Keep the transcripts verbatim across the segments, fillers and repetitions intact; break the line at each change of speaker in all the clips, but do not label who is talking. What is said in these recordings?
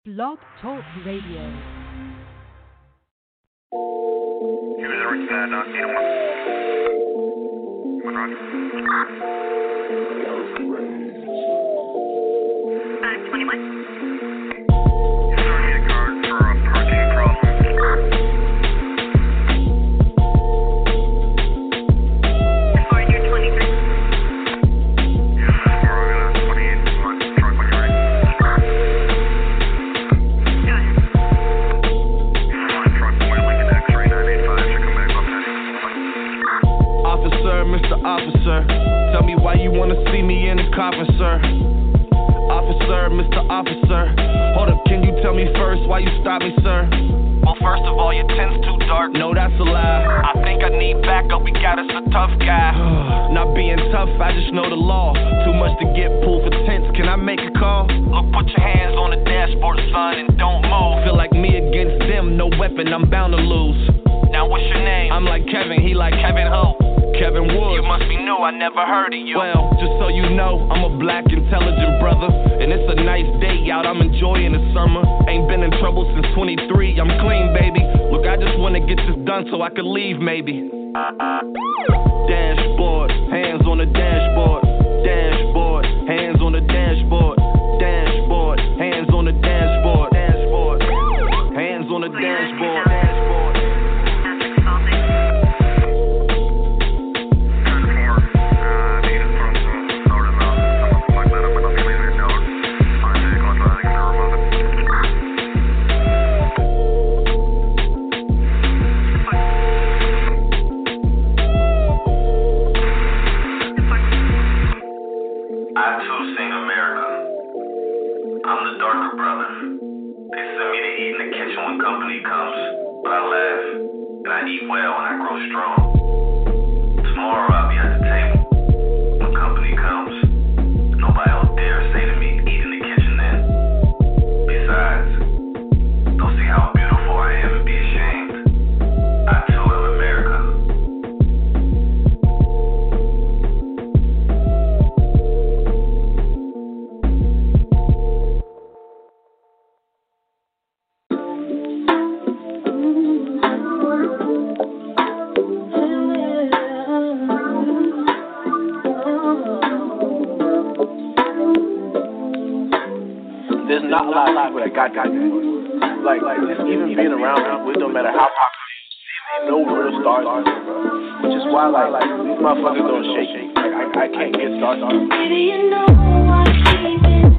Blog Talk Radio.
He was originally not seen one. One rock.
five twenty-one.
Officer, tell me why you wanna see me in the coffin, sir. Officer, Mister Officer, hold up, can you tell me first why you stopped me, sir? Well, first of all, your tent's too dark. No, that's a lie. I think I need backup, we got us a tough guy. Not being tough, I just know the law. Too much to get pulled for tents, can I make a call? Look, put your hands on the dashboard, son, and don't move. Feel like me against them, no weapon, I'm bound to lose. Now what's your name? I'm like Kevin, he like Kevin who? Kevin Woods. You must be new, I never heard of you. Well, just so you know, I'm a black, intelligent brother. And it's a nice day out, I'm enjoying the summer. Ain't been in trouble since twenty-three, I'm clean, baby. Look, I just wanna get this done so I can leave, maybe. Dashboard, hands on the dashboard. Dashboard, hands on the dashboard. Dashboard, hands on the dashboard. Dashboard, hands on the dashboard.
Got, got, like, like just even being around people, it don't matter how popular you see, no real stars, which is why, like, like these motherfuckers don't shake. Like, I, I can't get started. Baby, you know I'm keeping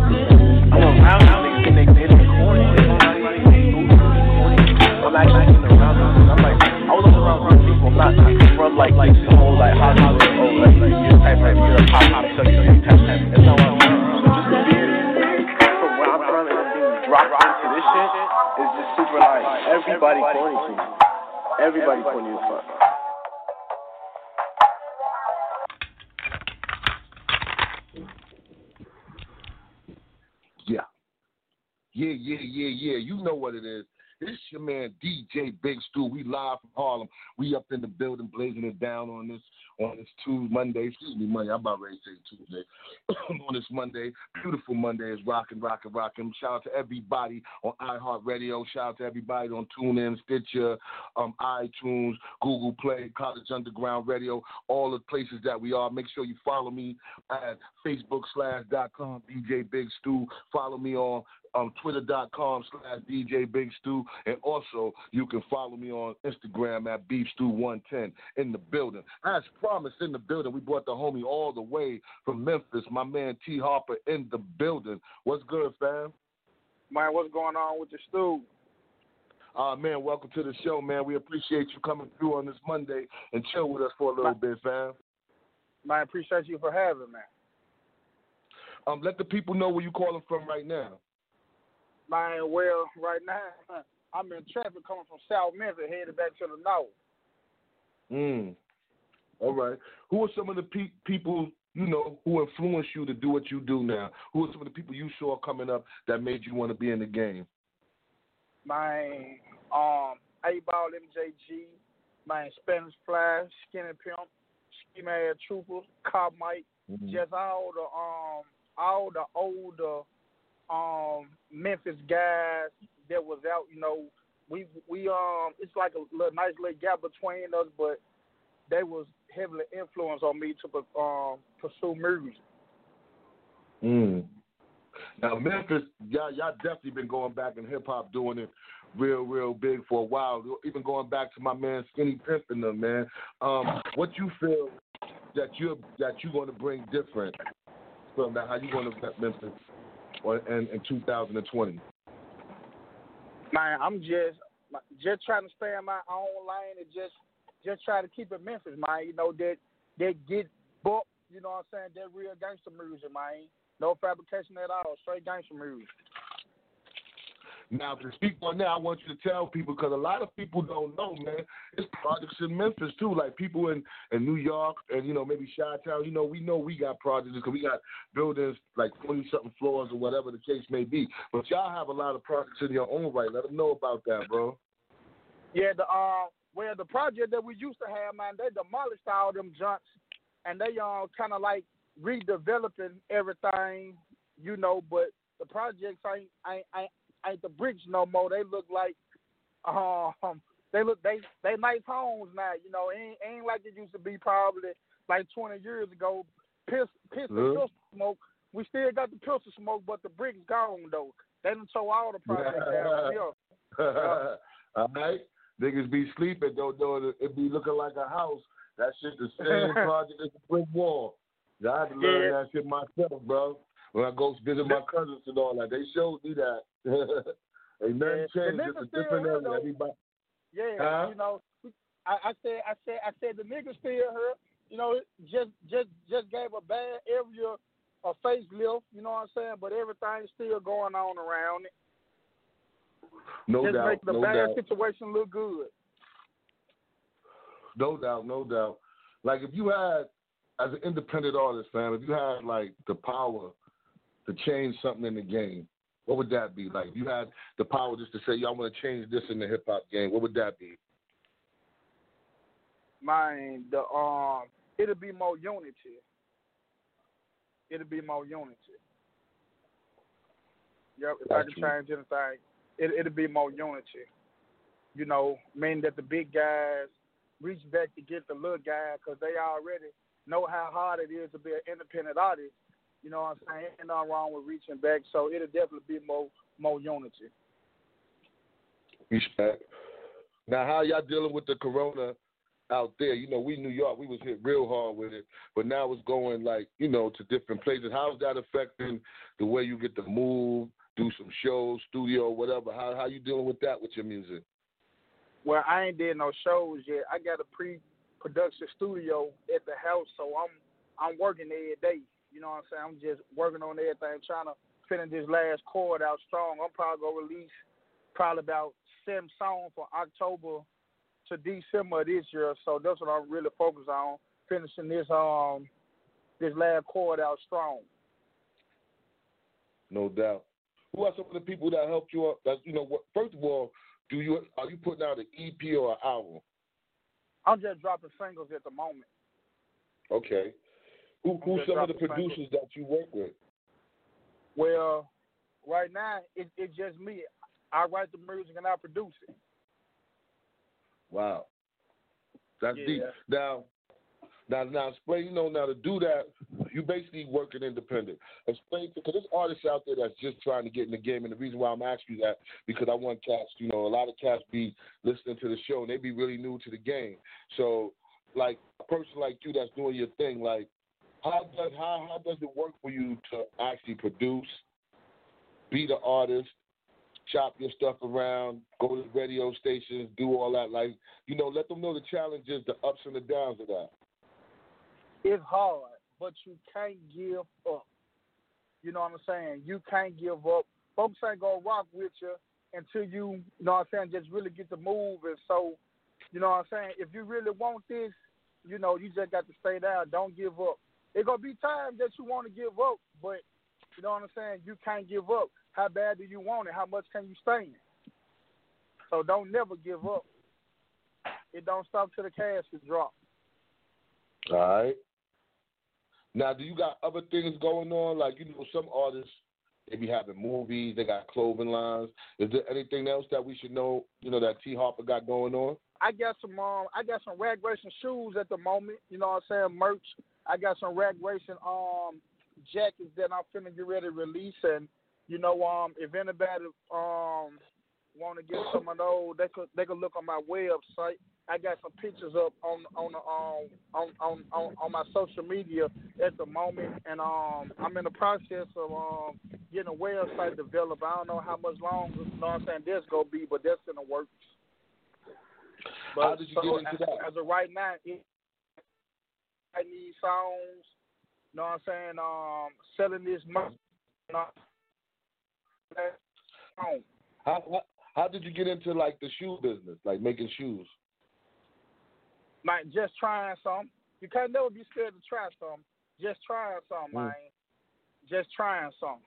like everybody corny to me. Everybody corny as fuck.
Yeah. Yeah, yeah, yeah, yeah. You know what it is. This your man D J Big Stu. We live from Harlem. We up in the building, blazing it down on this on this Tuesday, Monday. Excuse me, Monday. I'm about ready to say Tuesday. On this Monday, beautiful Monday is rocking, rocking, rocking. Shout out to everybody on iHeartRadio. Shout out to everybody on TuneIn, Stitcher, um, iTunes, Google Play, College Underground Radio, all the places that we are. Make sure you follow me at Facebook slash dot com D J Big Stu. Follow me on um, Twitter.com slash DJ Big Stu. And also, you can follow me on Instagram at Beef Stew one ten in the building. As promised, in the building, we brought the homie all the way from Memphis, my man T. Harper in the building. What's good, fam?
Man, what's going on with the stew?
Uh, man, welcome to the show, man. We appreciate you coming through on this Monday and chill with us for a little man, bit, fam.
Man, I appreciate you for having me.
Um, let the people know where you calling from right now.
Man, well, right now, I'm in traffic coming from South Memphis, headed back to the north.
Mm. All right. Who are some of the pe- people, you know, who influenced you to do what you do now? Who are some of the people you saw coming up that made you want to be in the game?
Man, um, A-Ball M J G, man, Spanish Fly, Skinny Pimp, Ski Mad Troopers, Cop Mike, mm-hmm. just all the um all the older um Memphis guys that was out, you know, we we um it's like a little, nice little gap between us, but they was heavily influenced on me to um pursue music.
Mm. Now Memphis, y'all y'all definitely been going back in hip hop, doing it real real big for a while. Even going back to my man Skinny Pimp and them, man. Um, what you feel that you that you going to bring different from that? How you going to affect Memphis in, in two thousand twenty?
Man, I'm just just trying to stay in my own lane and just just try to keep it Memphis, man. You know, that that get booked, you know what I'm saying? That real gangster music, man. No fabrication at all, straight gangster music.
Now, to speak on that, I want you to tell people, because a lot of people don't know, man, it's projects in Memphis, too. Like people in, in New York and, you know, maybe Chi-Town, you know, we know we got projects because we got buildings like twenty-something floors or whatever the case may be. But y'all have a lot of projects in your own right. Let them know about that, bro.
Yeah, the uh, well, the project that we used to have, man, they demolished all them junks, and they uh, kind of like redeveloping everything, you know, but the projects ain't, ain't, ain't ain't the bricks no more. They look like um they look they they nice homes now, you know, ain't ain't like it used to be probably like twenty years ago. Piss piss and
mm-hmm.
pistol smoke. We still got the pistol smoke, but the bricks gone though. They done tore all the projects down. Yeah. Yeah.
All right. Niggas be sleeping, don't know it be looking like a house. That shit the same project as a brick wall. I had to learn yeah. that shit myself, bro. When I go visit my cousins and all that, they showed me that. Ain't nothing
yeah.
changed. It's a different area. Everybody.
Yeah,
huh?
you know, I, I said, I said, I said, the niggas still here. You know, just, just, just gave a bad area a facelift. You know what I'm saying? But everything's still going on around it.
No
just
doubt.
Just make the
no
bad
doubt.
situation look good.
No doubt. No doubt. Like if you had, as an independent artist, fam, if you had like the power to change something in the game, what would that be? Like, if you had the power just to say, "Yo, I want to change this in the hip hop game," what would that be?
Mine, the um, it'll be more unity. It'll be more unity. Yep, if That's I could change anything, it, it'll be more unity. You know, meaning that the big guys reach back to get the little guy because they already know how hard it is to be an independent artist. You know what I'm saying? Ain't nothing wrong with reaching back, so it'll definitely be more more unity.
Respect. Now, how y'all dealing with the corona out there? You know, we New York, we was hit real hard with it, but now it's going like, you know, to different places. How's that affecting the way you get to move, do some shows, studio, whatever? How how you dealing with that with your music?
Well, I ain't did no shows yet. I got a pre-production studio at the house, so I'm I'm working every day. You know what I'm saying? I'm just working on everything, trying to finish this last chord out strong. I'm probably going to release probably about seven songs from October to December of this year. So that's what I'm really focused on, finishing this um this last chord out strong.
No doubt. Who are some of the people that helped you up? That you know, what, first of all, do you are you putting out an E P or an album?
I'm just dropping singles at the moment.
Okay. Who who's some of the producers singles that you work with?
Well, right now it, it's just me. I write the music and I produce it.
Wow, that's
yeah.
deep. Now, now, now, explain. You know, now to do that, you basically working independent. Explain, because there's artists out there that's just trying to get in the game, and the reason why I'm asking you that because I want cats. You know, a lot of cats be listening to the show and they be really new to the game. So, like a person like you that's doing your thing, like how does how how does it work for you to actually produce, be the artist, chop your stuff around, go to the radio stations, do all that? Like, you know, let them know the challenges, the ups and the downs of that.
It's hard, but you can't give up. You know what I'm saying? You can't give up. Folks ain't gonna rock with you until you, you know what I'm saying, just really get the move. And so, you know what I'm saying, if you really want this, you know, you just got to stay down. Don't give up. It's gonna be times that you want to give up, but you know what I'm saying, you can't give up. How bad do you want it? How much can you stand? So don't never give up. It don't stop till the casket drop.
All right. Now, do you got other things going on? Like, you know, some artists, they be having movies, they got clothing lines. Is there anything else that we should know, you know, that T. Harper got going on?
I got some um, I got some rag racing shoes at the moment, you know what I'm saying, merch. I got some rag racing um jackets that I'm finna get ready to release, and you know, um, if anybody um want to get some of those, they could they could look on my website. I got some pictures up on on the um on, on, on, on my social media at the moment, and um I'm in the process of um getting a website developed. I don't know how much longer, you know what I'm saying, this gonna be, but that's in the works. But
how did you
so
get into
as,
that?
As of right now, it, I need songs. You know what I'm saying? Um, selling this money. You know,
how, how how did you get into like the shoe business, like making shoes?
Like just trying some. You can't never be scared to try some. Just trying some, mm. man. Just trying some.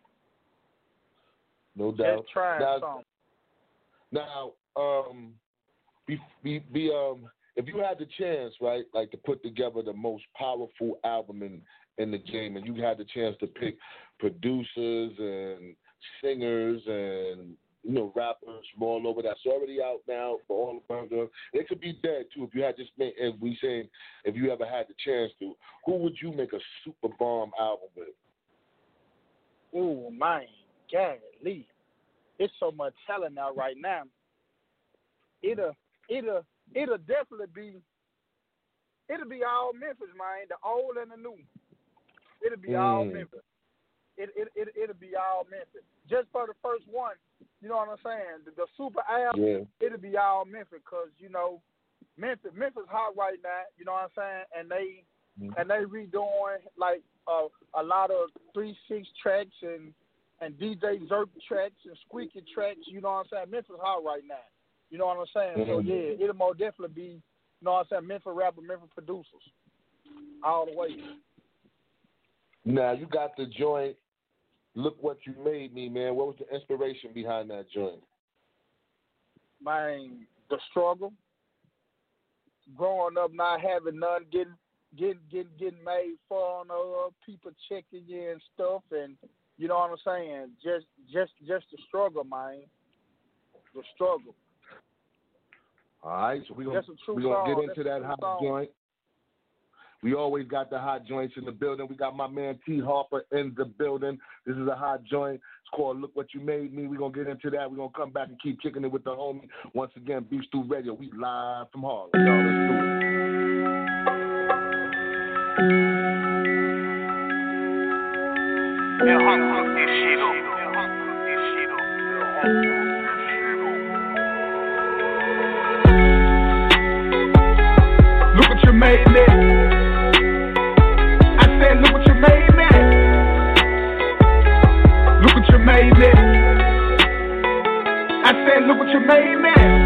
No doubt.
Just trying
now,
some.
Now, um, be, be, be um, if you had the chance, right, like to put together the most powerful album in in the game, and you had the chance to pick producers and singers and, you know, rappers from all over that's already out now for all the burger. It could be dead too if you had just made, if we saying, if you ever had the chance to, who would you make a super bomb album with?
Oh, man, golly. It's so much talent out right now. It'll, it'll, it'll definitely be, it'll be all Memphis, man, the old and the new. It'll be mm. all Memphis. It, it, it, it'll be all Memphis. Just for the first one, you know what I'm saying? The, the super album, yeah. It'll be all Memphis because, you know, Memphis Memphis hot right now, you know what I'm saying? And they mm. and they redoing, like, uh, a lot of three six tracks and, and D J Zerk tracks and squeaky tracks, you know what I'm saying? Memphis hot right now. You know what I'm saying? Mm-hmm. So, yeah, it'll most definitely be, you know what I'm saying, Memphis rapper, Memphis producers all the way.
Now, you got the joint, Look What You Made Me, man. What was the inspiration behind that joint?
Man, the struggle. Growing up, not having none, getting getting getting getting made fun of, people checking you and stuff, and you know what I'm saying? Just just just the struggle, man. The struggle.
All right, so we're gonna we gonna get into that hot song. Joint. We always got the hot joints in the building. We got my man T. Harper in the building. This is a hot joint. It's called Look What You Made Me. We're going to get into that. We're going to come back and keep kicking it with the homie. Once again, Beef Stew Radio. We live from Harlem. Y'all, let's do
it. Look what you made me. Look what you made me. Look what you made me. I said, look what you made me.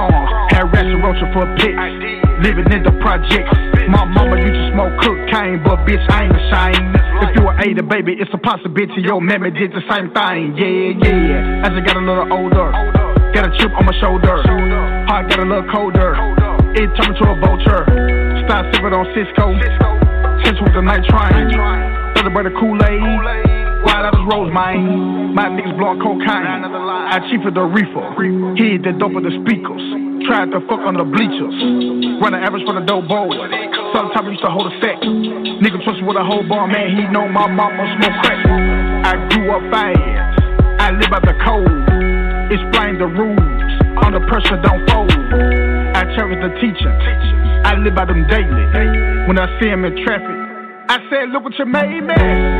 strong. Had Ratchet Roach for a pit. Living in the projects. My mama used to smoke cocaine, but bitch, I ain't ashamed. If you were A, baby, it's a possibility your mammy did the same thing. Yeah, yeah. As I got a little older, got a chip on my shoulder. Heart got a little colder. It turned into a vulture. Start sipping on Cisco. Since with the night train. Celebrate the Kool-Aid. Wild out his rose, man. My niggas blowing cocaine. I chief of the reefer. Hid the dope of the speakers. Tried to fuck on the bleachers. Run the average for the dope bowl. Sometimes used to hold a sack. Nigga trust with a whole bar, man. He know my mama smoke crack. I grew up fast. I live by the code. Explain the rules. Under pressure, don't fold. I cherish the teacher. I live by them daily. When I see him in traffic, I said, look what you made me.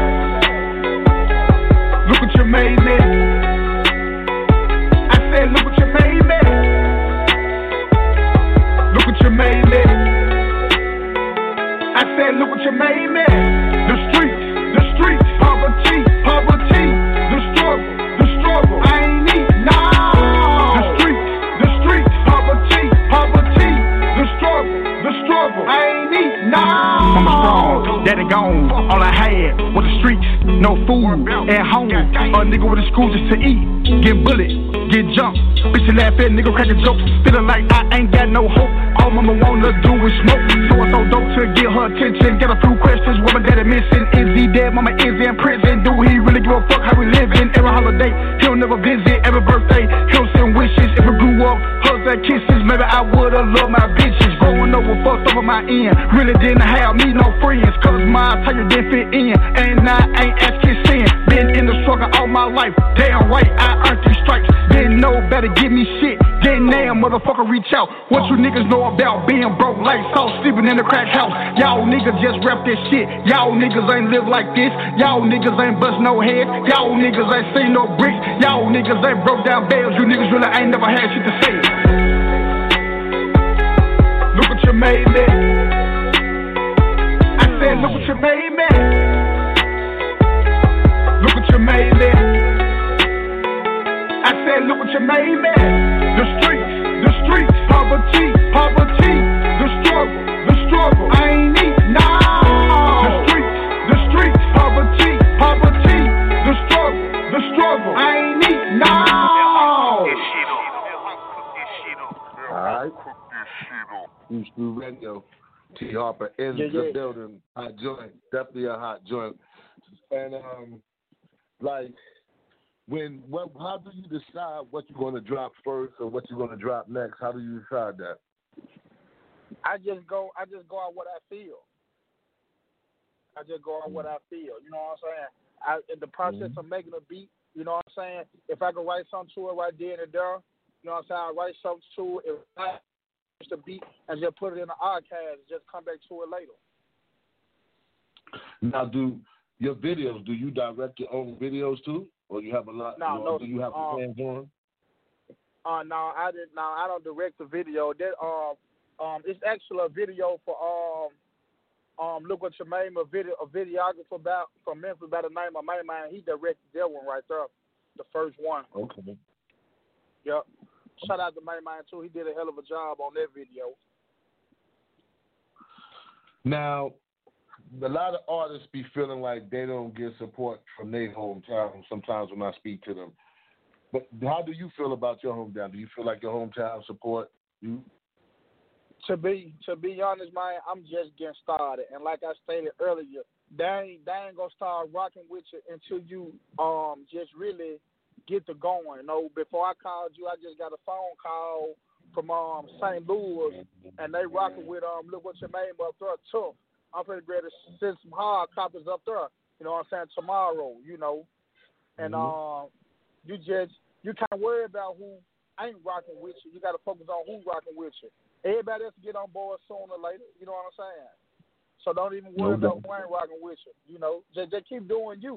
Look what you made me. I said, look what you made me. Look what you made me. I said, look what you made me. The streets, the streets, poverty, poverty, the struggle, the struggle. I ain't need no. The streets, the streets, poverty, poverty, the struggle, the struggle. I ain't need no. I'm strong, daddy gone. All I had was the streets, no food at home. A nigga with a school just to eat, get bullied, get jumped. Bitch, you laugh at nigga cracking jokes, feeling like I ain't got no hope. All mama wanna do is smoke, so I throw dope to get her attention. Get a few questions, what my daddy missing? Is he dead? Mama is in prison. Do he really give a fuck how we living? Every holiday, he'll never visit. Every birthday, he'll send wishes. If we grew up, hugs and kisses, maybe I would've loved my bitches. Growing up with fucked over my end, really didn't have me no friends, cause my attire didn't fit in, and I ain't asking sin. Been in the struggle all my life, damn right, I earned these stripes. Didn't know better, give me shit. Then damn, motherfucker, reach out. What you niggas know about being broke like sauce, sleeping in the crack house? Y'all niggas just rap this shit. Y'all niggas ain't live like this. Y'all niggas ain't bust no head. Y'all niggas ain't seen no bricks. Y'all niggas ain't broke down bales. You niggas really ain't never had shit to say. Look what you made me. I said, look what you made me. Look what you made me. I said, look what you made me. The streets, the streets, poverty, poverty, the struggle, the struggle. I ain't need no. The streets, the streets, poverty, poverty, the struggle, the struggle. I ain't need no.
All right. East New Radio. T Harper in
yeah,
the
yeah.
building. Hot joint, definitely a hot joint. And um, like. When what? How do you decide what you're going to drop first or what you're going to drop next? How do you decide that?
I just go. I just go out what I feel. I just go out what I feel. You know what I'm saying? I, in the process mm-hmm. of making a beat, you know what I'm saying? If I can write something to it right there and there, you know what I'm saying? I write something to it. If I just a beat and just put it in the archives, just come back to it later.
Now, do your videos? Do you direct your own videos too? Or you have a lot?
No,
you know,
no.
Do you have
um,
hands on?
Uh, no, I did. No, I don't direct the video. That um, um, it's actually a video for um, um, look what you made a video, a videographer about from Memphis by the name of Main Man. He directed that one right there, the first one.
Okay.
Yep. Shout out to Main Man too. He did a hell of a job on that video.
Now, a lot of artists be feeling like they don't get support from their hometown sometimes when I speak to them. But how do you feel about your hometown? Do you feel like your hometown support you?
To be to be honest, man, I'm just getting started. And like I stated earlier, they ain't, they ain't going to start rocking with you until you um just really get to going. You know, before I called you, I just got a phone call from um Saint Louis, and they rocking with um look what you made up there too. I'm pretty ready to send some hard copies up there, you know what I'm saying, tomorrow, you know. And mm-hmm. uh, you just, you can't worry about who ain't rocking with you. You got to focus on who rocking with you. Everybody else get on board sooner or later, you know what I'm saying? So don't even worry no about who ain't rocking with you, you know. Just, just keep doing you.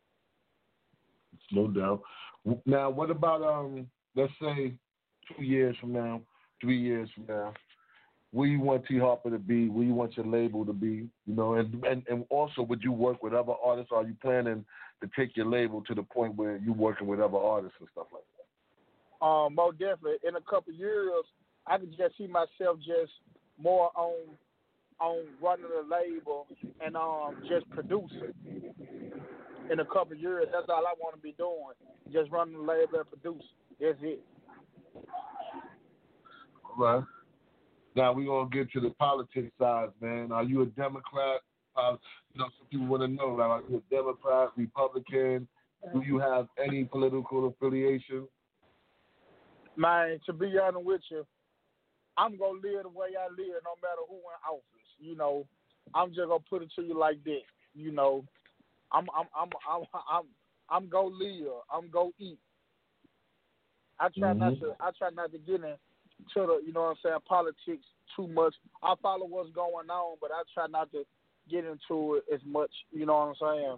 No doubt. Now, what about, um, let's say, two years from now, three years from now? Where you want T Harper to be? Where you want your label to be? You know, and, and, and also, would you work with other artists? Or are you planning to take your label to the point where you're working with other artists and stuff like that?
Um, most definitely. In a couple of years, I could just see myself just more on on running the label and um just producing. In a couple of years, that's all I want to be doing. Just running the label and producing. That's it.
All right. Now we're gonna get to the politics side, man. Are you a Democrat? Uh, you know, some people want to know, like, are you a Democrat, Republican? Do you have any political affiliation?
Man, to be honest with you, I'm gonna live the way I live, no matter who in office. You know, I'm just gonna put it to you like that. You know, I'm I'm I'm I'm I'm I'm gonna live. I'm gonna eat. I try mm-hmm. not to. I try not to get into the, you know what I'm saying, politics too much. I follow what's going on, but I try not to get into it as much. You know what I'm saying?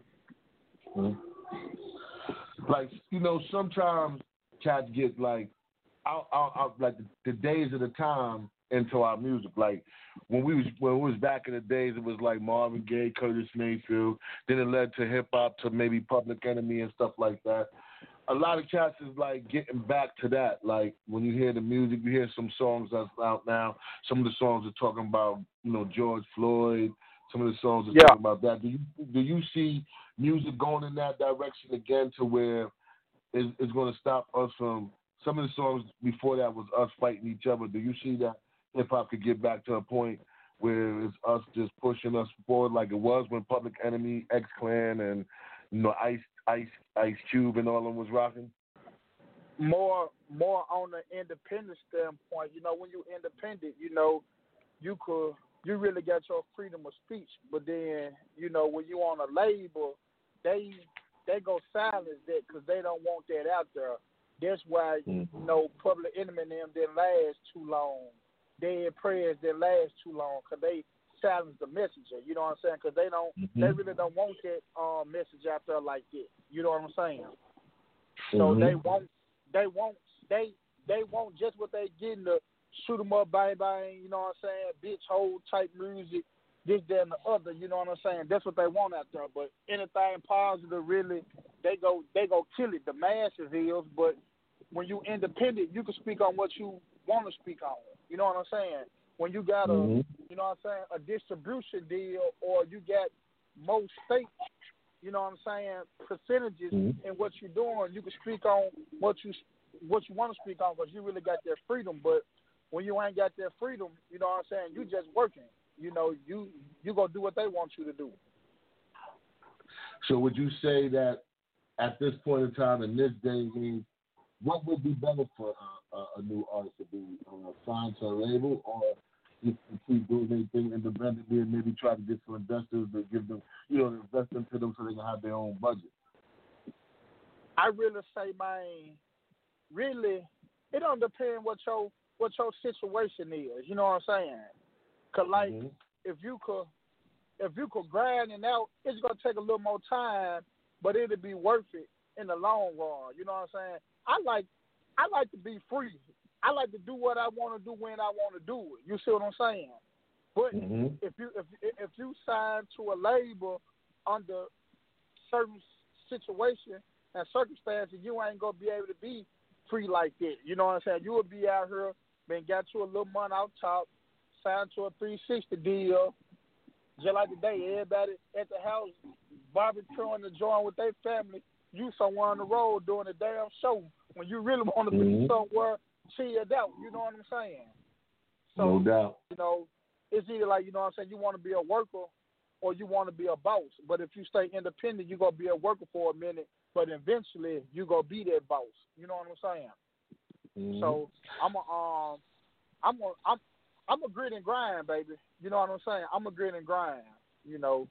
Mm-hmm. Like, you know, sometimes cats get like, out, out, out, like the, the days of the time into our music. Like when we was when it was back in the days, it was like Marvin Gaye, Curtis Mayfield. Then it led to hip hop, to maybe Public Enemy and stuff like that. A lot of cats is like getting back to that. Like when you hear the music, you hear some songs that's out now. Some of the songs are talking about, you know, George Floyd. Some of the songs are yeah. talking about that. Do you do you see music going in that direction again, to where it's, it's going to stop us from? Some of the songs before that was us fighting each other. Do you see that hip hop could get back to a point where it's us just pushing us forward like it was when Public Enemy, X-Clan, and, you know, Ice Ice Ice Cube and all of them was rocking?
More more on the independent standpoint. You know, when you're independent, you know, you could you really got your freedom of speech. But then, you know, when you on a label, they they go silence that because they don't want that out there. That's why, you know, Public Enemy and them didn't last too long. Dead Prayers didn't last too long because they silenced the messenger. You know what I'm saying? Because they don't, mm-hmm. they really don't want that um, message out there like that. You know what I'm saying? Mm-hmm. So they want, they want, they they want just what they getting, to shoot them up, bang bang. You know what I'm saying? Bitch hole type music, this, that, and the other. You know what I'm saying? That's what they want out there. But anything positive, really, they go they go kill it. The masses is, but when you independent, you can speak on what you want to speak on. You know what I'm saying? When you got a, mm-hmm. you know what I'm saying, a distribution deal, or you got most states, you know what I'm saying, percentages mm-hmm. in what you're doing, you can speak on what you what you want to speak on because you really got that freedom. But when you ain't got that freedom, you know what I'm saying, you just working. You know, you you gonna do what they want you to do.
So would you say that at this point in time, in this day and age, what would be better for a, a, a new artist to be uh, signed to a label, or if to keep doing anything independently and maybe try to get some investors to give them, you know, invest into them so they can have their own budget?
I really say, man, really, it don't depend what your what your situation is. You know what I'm saying? Cause like mm-hmm. if you could if you could grind it out, it's gonna take a little more time, but it'll be worth it in the long run. You know what I'm saying? I like I like to be free. I like to do what I want to do when I want to do it. You see what I'm saying? But mm-hmm. if you if if you sign to a label under certain situation and circumstances, you ain't gonna be able to be free like that. You know what I'm saying? You will be out here, been got you a little money out top, signed to a three sixty deal. Just like today, everybody at the house barbecuing the joint with their family. You somewhere on the road doing a damn show when you really want to mm-hmm. be somewhere chilled out. You know what I'm saying? So,
no doubt.
You know, it's either like, you know what I'm saying, you want to be a worker or you want to be a boss. But if you stay independent, you're going to be a worker for a minute, but eventually you're going to be that boss. You know what I'm saying? Mm-hmm. So I'm a, um, I'm a, I'm, I'm a grit and grind, baby. You know what I'm saying? I'm a grit and grind, you know.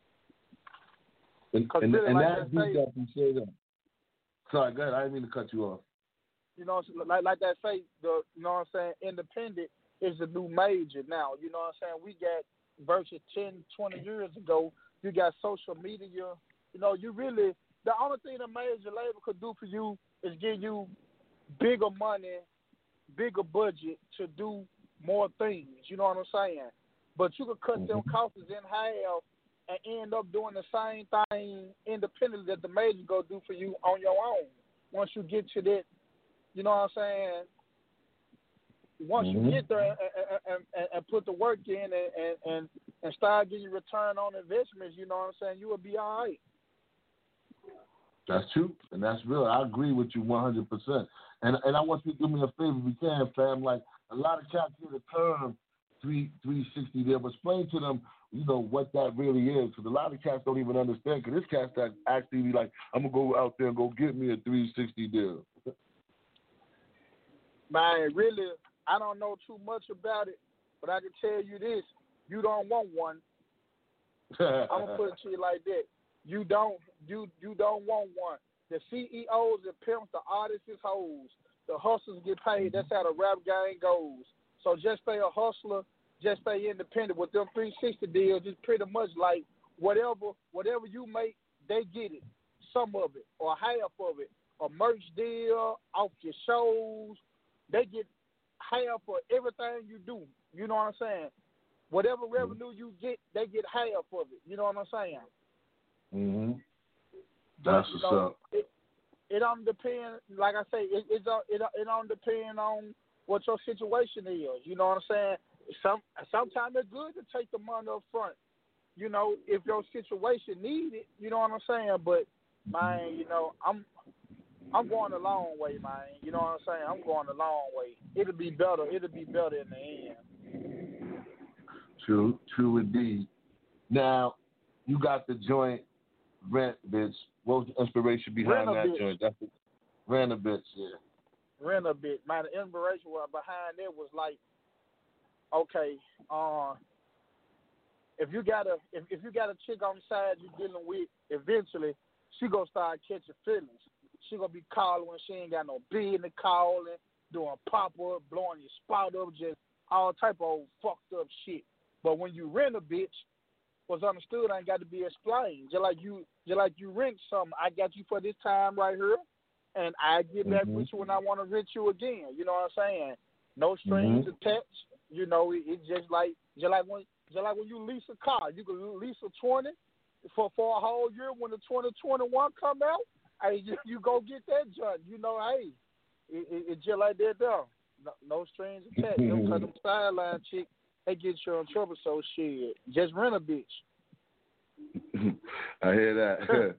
And, and,
really,
and
like
that beat that you say that. Sorry, go ahead. I didn't mean to cut you off.
You know, like like that say, the you know what I'm saying, independent is the new major now. You know what I'm saying? We got versus ten, twenty years ago, you got social media. You know, you really, the only thing a major label could do for you is give you bigger money, bigger budget to do more things. You know what I'm saying? But you could cut mm-hmm. them costs in half and end up doing the same thing independently that the major go do for you on your own. Once you get to that, you know what I'm saying, once
mm-hmm.
you get there and, and, and, and put the work in and, and, and, and start getting return on investments, you know what I'm saying, you will be all right.
That's true, and that's real. I agree with you one hundred percent. And and I want you to do me a favor if you can, fam. Like, a lot of cats hear the term three sixty there, but explain to them, you know, what that really is. Because a lot of cats don't even understand. Because this cat's that actually be like, I'm going to go out there and go get me a three sixty deal.
Man, really, I don't know too much about it, but I can tell you this. You don't want one. I'm going to put it to you like that. You don't you you don't want one. The C E Os, the pimps, the artists, is hoes. The hustlers get paid. That's how the rap game goes. So just stay a hustler. Just stay independent. With them three sixty deals, it's pretty much like whatever whatever you make, they get it. Some of it or half of it. A merch deal, off your shows, they get half of everything you do. You know what I'm saying? Whatever revenue you get, they get half of it. You know what I'm saying?
Mm-hmm. That's
you
what's
know,
up.
It, it don't depend, like I say, it it don't, it, it don't depend on what your situation is. You know what I'm saying? Some Sometimes it's good to take the money up front, you know, if your situation needs it. You know what I'm saying? But, man, you know, I'm I'm going a long way, man. You know what I'm saying? I'm going a long way. It'll be better. It'll be better in the end.
True, true indeed. Now, you got the joint Rent Bitch. What was the inspiration behind
Rent a
that
bitch.
joint? That's the, Rent a Bitch, yeah.
Rent a Bitch. Man, the inspiration behind it was like, okay, uh, if you got a if, if you got a chick on the side you're dealing with, eventually she gonna start catching feelings. She gonna be calling when she ain't got no business calling, doing pop up, blowing your spot up, just all type of old fucked up shit. But when you rent a bitch, what's understood ain't got to be explained. Just like you, just like you rent something, I got you for this time right here, and I get back
mm-hmm.
with you when I want to rent you again. You know what I'm saying? No strings
mm-hmm.
attached. You know, it, it's just like just like when just like when you lease a car, you can lease a twenty for for a whole year. When the twenty twenty-one come out, hey, you, you go get that junk. You know, hey, it, it, it's just like that there. No, no strings attached. Them, cause them sideline chicks, they get you in trouble. So shit, just rent a bitch.
I hear that.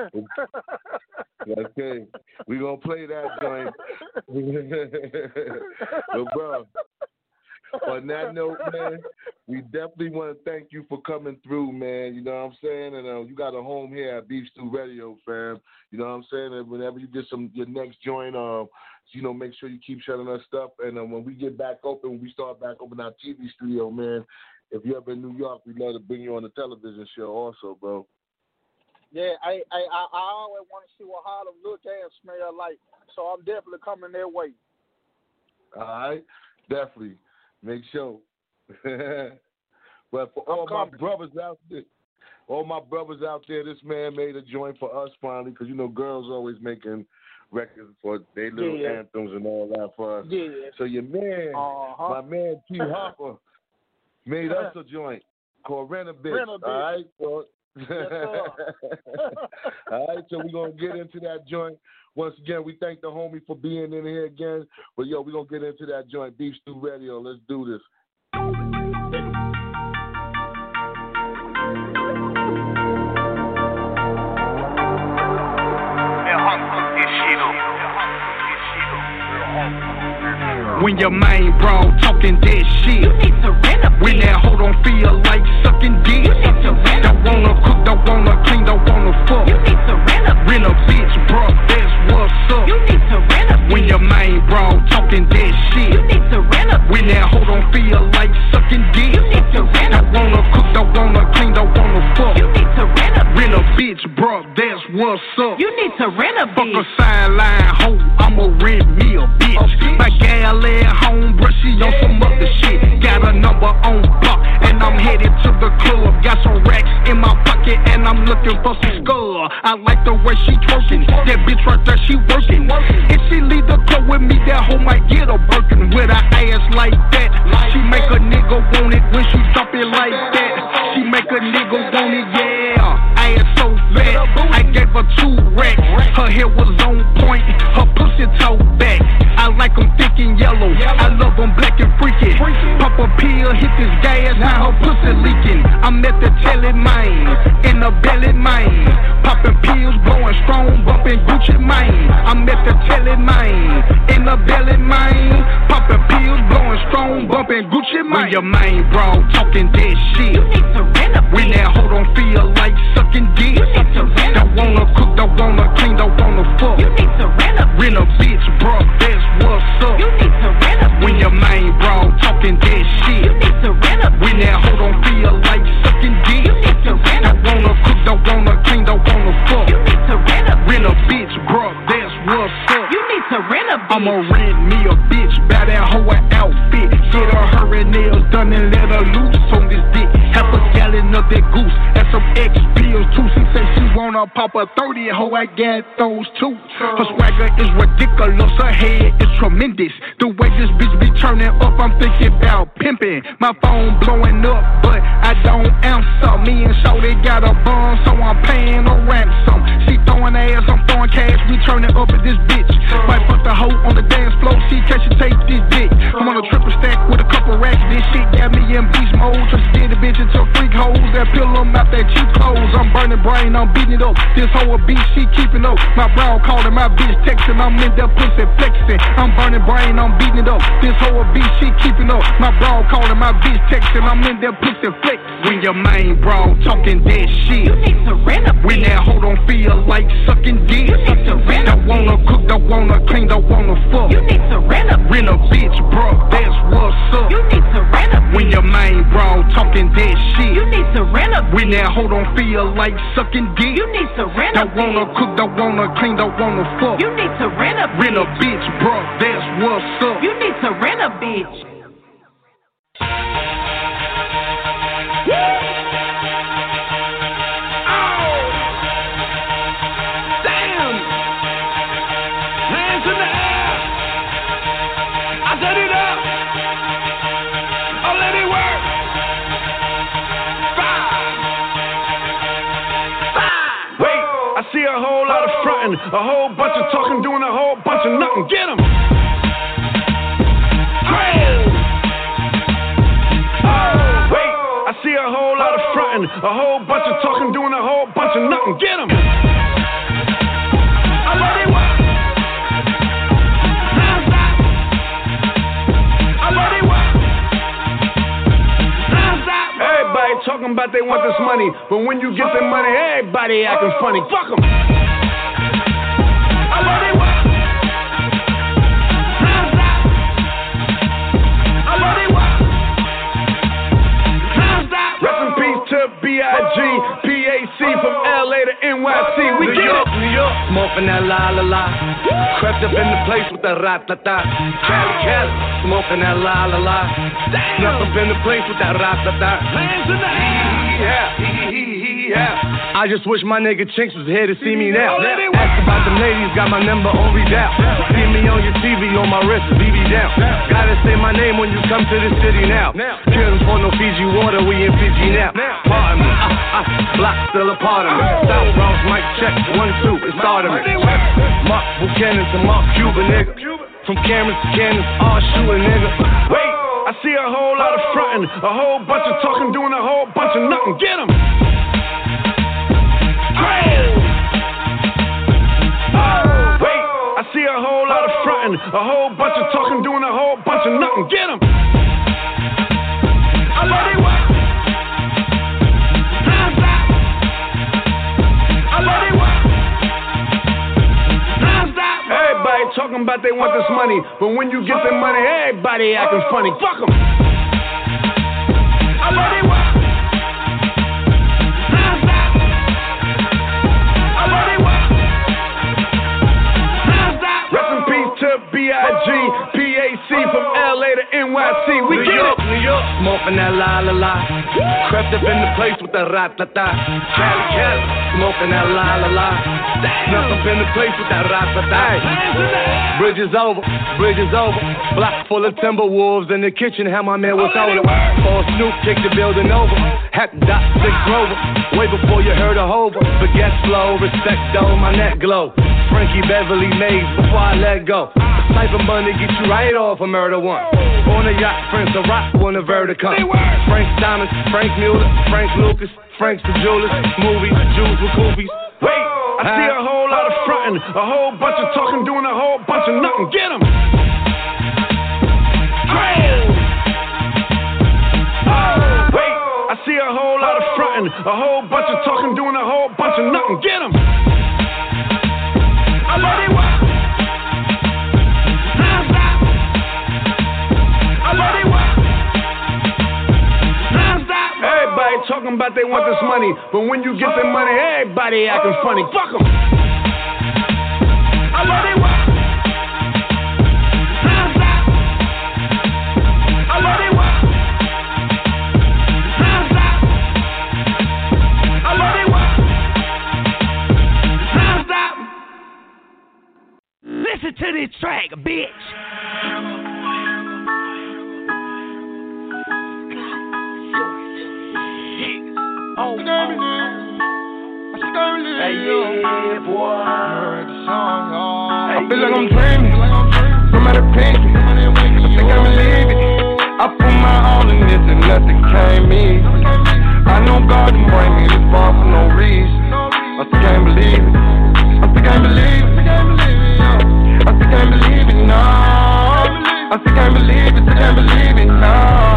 Okay, we gonna play that joint. But bro, on that note, man, we definitely want to thank you for coming through, man. You know what I'm saying? And uh, you got a home here at Beef Stew Radio, fam. You know what I'm saying? And whenever you get some your next joint, um, you know, make sure you keep shutting us stuff. And uh, when we get back open, when we start back open our T V studio, man, if you're ever in New York, we'd love to bring you on the television show also, bro.
Yeah, I I, I, I always want to see what Harlem look and smell like, so I'm definitely coming their way.
All right, definitely. Make sure. But for all my brothers out there, all my brothers out there, this man made a joint for us finally, because, you know, girls always making records for their little
yeah.
anthems and all that for us.
Yeah.
So your man,
uh-huh.
my man T. Harper, made us a joint called Rent a Bitch.
Rent a Bitch.
All right, so,
yes,
all right, so we're going to get into that joint. Once again, we thank the homie for being in here again. But, yo, we're going to get into that joint. Beef Stew Radio. Let's do this.
When your main bro talking that shit, you need to rent a bitch. When that hoe don't feel like sucking dick, you need to rent a bitch. Don't wanna cook, don't wanna clean, don't wanna fuck. You need to rent a bitch. Rent a bitch, bro, that's what's up. You need to rent a bitch. When your main bro talking that shit, you need to rent a bitch. When that hoe don't feel like sucking dick, you need to rent a bitch. Don't wanna cook, don't wanna clean, don't wanna fuck. You need to rent a bitch. Rent a bitch, bro, that's what's up. You need to rent a bitch. Fuck a sideline hoe, I'ma rent me a bitch. Okay. My gal at home, bruh, she on some other shit. Got a number on block, and I'm headed to the club. Got some racks in my pocket, and I'm looking for some skull. I like the way she twerking. That bitch right there, she working. If she leave the club with me, that hoe might get a Birkin. With her ass like that, she make a nigga want it when she drop it like that. She make a nigga want it, yeah. Ass so fat, I gave her two racks. Her hair was on point, her pussy toe back. I like them thick and yellow, I love them black this gas, now her pussy leaking. I'm at the telly mine, in the belly mine. Popping pills, blowing strong, bumping Gucci mine. I'm at the telly mine, in the belly mine. Popping pills, blowing strong, bumping Gucci mine. When your main bro talking that shit, you need to rent a bitch. When that hoe don't feel like sucking dick, you need to rent a bitch. Don't wanna cook, don't wanna clean, don't wanna fuck. You need to rent a bitch. Rent a bitch, bro, that's what's up. You need to rent a bitch. When your main bro talking that shit, you need to rent a bitch. When that hoe don't feel like sucking dick, you need to rent a bitch. Don't wanna cook, don't wanna clean, don't wanna fuck. You need to rent a bitch. Rent a bitch, bro, that's what's up. You need to rent a bitch. I'ma rent me a bitch, buy that hoe an outfit. Get her her and nails done and let her loose on this dick. Half a gallon of that goose and some X pills too. She say she wanna pop a thirty, hoe I got those too. Her swagger is ridiculous, her head is tremendous. The way this bitch be turning up, I'm thinking about pimping. My phone blowing up, but I don't answer. Me and Shorty got a bun, so I'm paying a ransom. She throwing ass, I'm throwing cash, we turning up at this bitch. Might put the hoe on the dance floor, see can she take this dick. I'm on a triple stack with a couple racks, this shit got me in beast mode. Just get the bitch into freak holes, that pill them out that cheap clothes. I'm burning brain, I'm beating it up. This hoe a beast, she keeping up. My bro calling, my bitch texting, I'm in that pussy flexing. I'm burning brain, I'm beating it up. This hoe a beast, she keeping up. My bro calling, my bitch texting, I'm in that pussy flexing. When your main bro talking that shit, you need to rent a bitch. When that hoe don't feel like sucking dick, you need to rent a bitch. Don't wanna cook, don't wanna clean, don't wanna fuck. You need to rent a bitch. Rent a bitch, bro, that's what's up. You need to rent a bitch. When your main bro talking that shit, you need to rent a bitch. When that hoe don't feel like sucking dick, you need to rent a bitch. Don't wanna cook, don't wanna clean, don't wanna fuck. You need to rent a bitch. Rent a bitch, bro, that's what's up. You need to rent a bitch.
See a whole lot of frontin', a whole bunch of talking, doing a whole bunch of nothing. Get 'em! Oh, wait, I see a whole lot of frontin', a whole bunch of talking, doing a whole bunch of nothing. Get 'em! I let it work. Non-stop. I let it work. Non-stop. Everybody talking about they want this money, but when you get the money, everybody acting funny. Fuck 'em. I let it work. Non-stop. I let it work. Non-stop. Rest in peace to B I G, P A C from L A to N Y C. We
New
get
York,
it.
New York, smoking that la la la. Crept up in the place with the rat-ta-ta. Cali, Cali, smoking that la la la. Snuck up in the place with that rat-ta-ta.
Hands in the air.
Yeah, yeah. I just wish my nigga Chinks was here to see me now. Ask about them ladies, got my number on readout. See me on your T V, on my wrist, B B down. Gotta say my name when you come to the city now. Couldn't for no Fiji water, we in Fiji now. Pardon me, uh, uh, block still a part of me. South Bronx, mic check, one, two, it's starting me. Mark Buchanan to Mark Cuba, nigga. From cameras to cannons, all shooting, nigga.
Wait, I see a whole lot of frontin', a whole bunch of talking, doing a whole bunch of nothing. Get 'em! Oh, wait, I see a whole lot of frontin', a whole bunch of talking, doing a whole bunch of nothing. Get 'em! I let it work. Non-stop. I let it work. Non-stop. Everybody talking about they want this money, but when you get the money, everybody acting funny. Fuck 'em. I let it work. Non-stop. I let it work. Non-stop. Rest in peace to B I G, P A C from L A to N Y C. We
New
get
York,
it.
New York, smoking that la la la. Crept up in the place with the rat-ta-ta. Cali, Cali, smoking that la la la. Snuck up in the place with that rat-ta-ta. Bridge is over, bridge is over. Block full of timber wolves in the kitchen. Had my man was over. All Snoop kicked the building over. Heck, dot six Grover. Way before you heard a hover. Forget flow, respect though, my neck glow. Frankie Beverly Mays before I let go.
Type of money get you right off a murder one. On a yacht, Prince of Rock, when the verdict comes. Frank Thomas, Frank Mueller, Frank Lucas, Frank's the jewelers, movies, Jews with goofies. Wait, I see a whole lot of frontin', a whole bunch of talking, doing a whole bunch of nothing. Get 'em! Wait, I see a whole lot of frontin', a whole bunch of talking, doing a whole bunch of nothing. Get 'em! I let it walk. Non-stop. I let it walk. Non-stop. Everybody talking about they want this money, but when you get the money, everybody acting funny. Fuck 'em. I let it walk. Non-stop. I let it walk. Non-stop. I let it walk. Non-stop. Listen to this track, bitch. Oh, hey, yeah, boy. I feel like I'm dreaming. Somebody pinch me. I think I believe it. I put my all in this and nothing came easy. I know God didn't bring me this far for no reason. I still can't believe it. I still can't believe it. I still can't believe it, no. I still can't believe it, still can't believe it, no.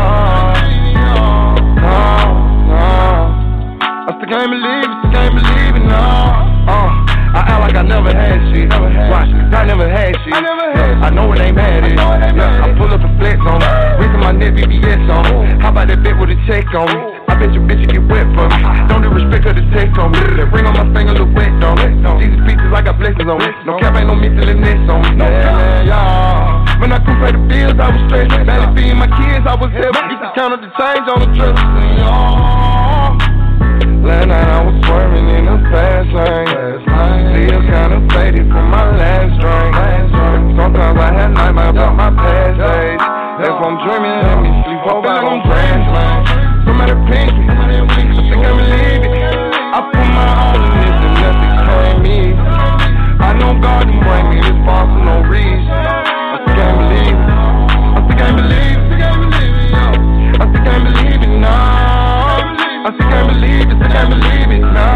No, no. I still can't believe it, still can't believe it, no. Uh, I act like I never had shit. Watch, I never had shit. I never had I know it ain't bad, it. Yeah, I pull up a flex on it. Reason my neck B B S on it. How about that bet with a check on me? I bet your bitch get wet for me. Don't disrespect her to text on me. That ring on my finger look wet on it. These pieces I got blessings on me. No cap ain't no missing in this on me. Yeah, yeah. When I couldn't pay the bills, I was stressed. Barely feeding my kids, I was heavy. Used to count up the change on the trip. Last night I was swerving in a fast lane. Still kinda faded from my last drink. Sometimes I had nightmares about my past days. If I'm dreaming, let me sleep over like I'm translating. Somebody pinch me, I think I believe it. I put my all in this and nothing came easy. I know God didn't bring me this far for no reason. I still can't believe it. I still can't believe it. I still can't believe it, no. I still can't believe it, still can't believe it, no.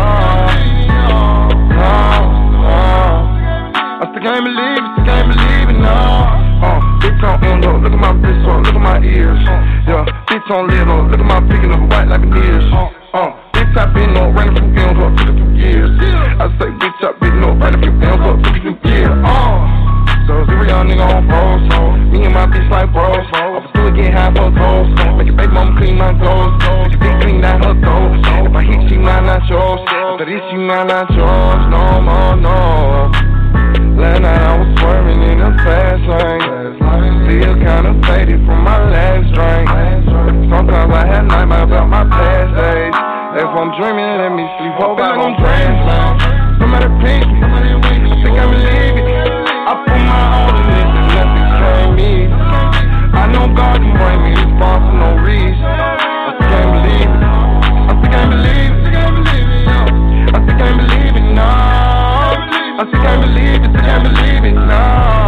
No, no. I still can't believe it, still can't believe it, no. Uh, bitch on endo, look at my wrist, uh, look at my ears. Yeah, bitch on little, look at my picking up white like veneers. Uh, bitch I been on, ran a few films up, took a few years. I say bitch I been on, ran a few films up, took a few years. Uh, so every young nigga on pros, so me and my bitch like bros. I'm still get high for toes, make your baby mama clean my toes. Make your bitch clean out her toes. If I hit you, mine not yours. After this, you mine not yours. No more, no. Last night I was swerving in a fast lane. Still kinda faded from my last drink. Sometimes I had nightmares about my past days. If I'm dreaming, let me sleep over like I'm translating. Somebody pinch me, I think I believe it. I put my all in this and nothing came easy. I know God didn't bring me this far for no reason. I still can't believe it. I still can't believe it. I still can't believe it, no. I still can't believe it, still can't believe it, no.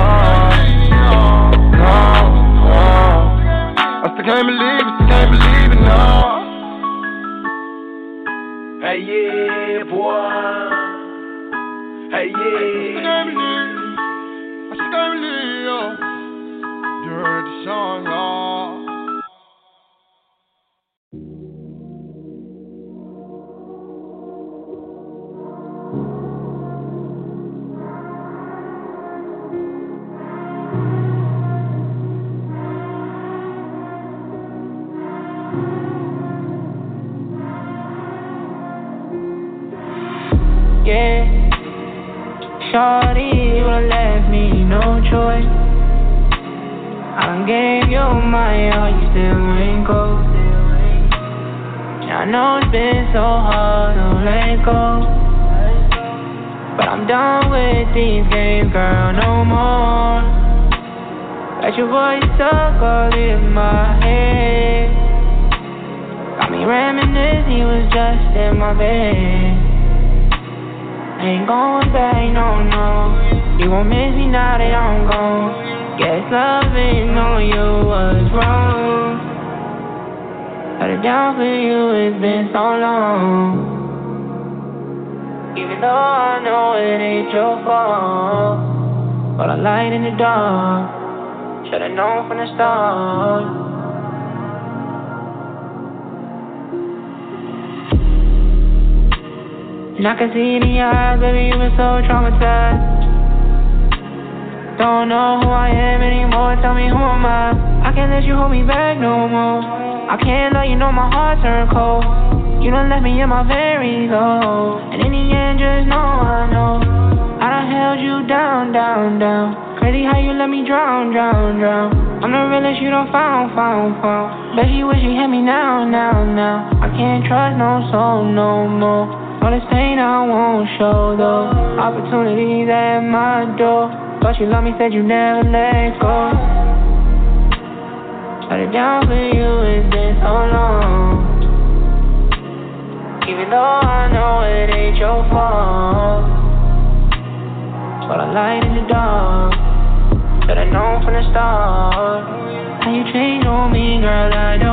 No, no. I still can't believe it, still can't believe it, no. Hey, yeah, boy. Hey, yeah. I still can't believe it. I still can't believe it. You heard the song, y'all.
Yeah, shorty, you left me no choice. I gave you my all, you still ain't go. I know it's been so hard to let go, but I'm done with these games, girl, no more. Got your voice stuck all in my head. Got me reminiscing, you was just in my bed. Ain't going back, no, no. You won't miss me now that I'm gone. Guess loving on you was wrong. Let it down for you, it's been so long. Even though I know it ain't your fault, but I light in the dark. Should've known from the start. And I can see it in your eyes, baby, you been so traumatized. Don't know who I am anymore, tell me who am I? I can't let you hold me back no more. I can't let you know my heart turned cold. You done left me in my very low. And in the end, just know I know I done held you down, down, down. Crazy how you let me drown, drown, drown. I'm the realest you done found, found, found. Bet you wish you had me now, now, now. I can't trust no soul no more. All this pain I won't show though. Opportunities at my door, but you love me, said you never let go. Shut it down for you, it's been so long. Even though I know it ain't your fault, but I light in the dark. Should've known from the start. How you changed on me, girl, I don't